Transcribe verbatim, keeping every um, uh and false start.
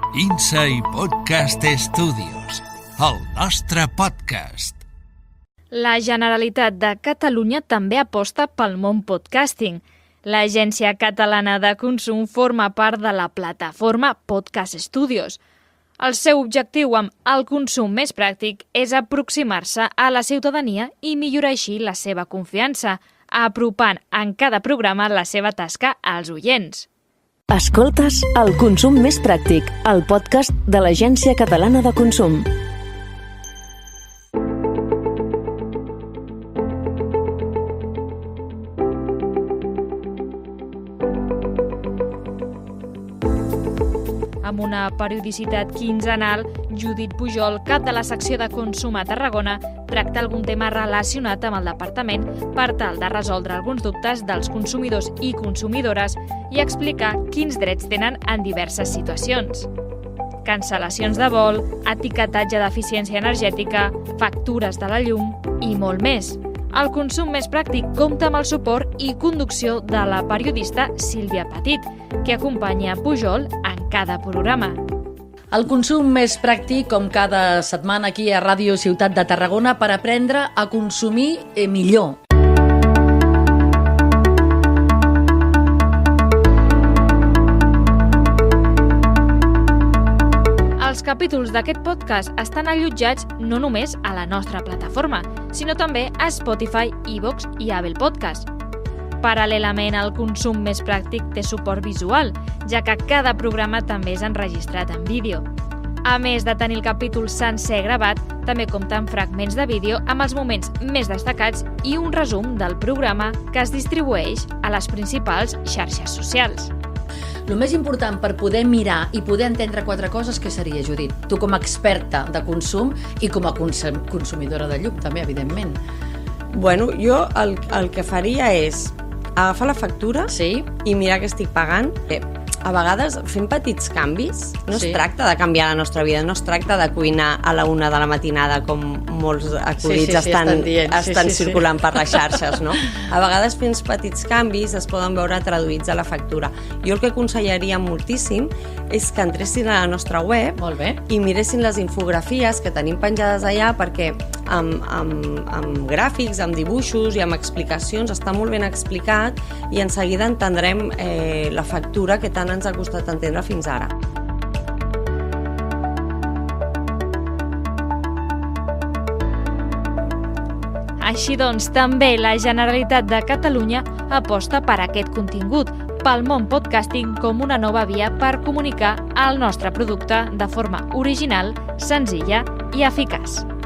Inside Podcast Studios, el nostre podcast. La Generalitat de Catalunya també aposta pel món podcasting. L'Agència Catalana de Consum forma part de la plataforma Podcast Studios. El seu objectiu amb el consum més pràctic és aproximar-se a la ciutadania i millorar així la seva confiança, apropant en cada programa la seva tasca als oients. Escoltes El consum més pràctic, el podcast de l'Agència Catalana de Consum. Amb una periodicitat quinzenal, Judit Pujol, cap de la secció de consum a Tarragona, tracta algun tema relacionat amb el departament per tal de resoldre alguns dubtes dels consumidors i consumidores i explicar quins drets tenen en diverses situacions. Cancel·lacions de vol, etiquetatge d'eficiència energètica, factures de la llum i molt més. El consum més pràctic compta amb el suport i conducció de la periodista Sílvia Petit, que acompanya Pujol en cada programa. El consum més pràctic, com cada setmana aquí a Ràdio Ciutat de Tarragona, per aprendre a consumir millor. Els capítols d'aquest podcast estan allotjats no només a la nostra plataforma, sinó també a Spotify, iVoox i Apple Podcast. Paral·lelament al consum més pràctic té suport visual, ja que cada programa també és enregistrat en vídeo. A més de tenir el capítol sencer gravat, també compta amb fragments de vídeo amb els moments més destacats i un resum del programa que es distribueix a les principals xarxes socials. El més important per poder mirar i poder entendre quatre coses, què seria, Judit? Tu com a experta de consum i com a consum, consumidora de llum, també, evidentment. Bueno, jo el, el que faria és agafar la factura sí? i mirar què estic pagant. A vegades fem petits canvis. No sí. es tracta de canviar la nostra vida, no es tracta de cuinar a la una de la matinada com molts acudits sí, sí, sí, estan, estan, dient, estan sí, sí, circulant sí. per les xarxes, no? A vegades fent petits canvis es poden veure traduïts a la factura. Jo el que aconsellaria moltíssim és que entressin a la nostra web Molt bé. i miressin les infografies que tenim penjades allà, perquè amb, amb, amb gràfics, amb dibuixos i amb explicacions està molt ben explicat i en seguida entendrem eh, la factura que tant ens ha costat entendre fins ara. Així doncs, també la Generalitat de Catalunya aposta per aquest contingut, pel món podcasting com una nova via per comunicar el nostre producte de forma original, senzilla i eficaç.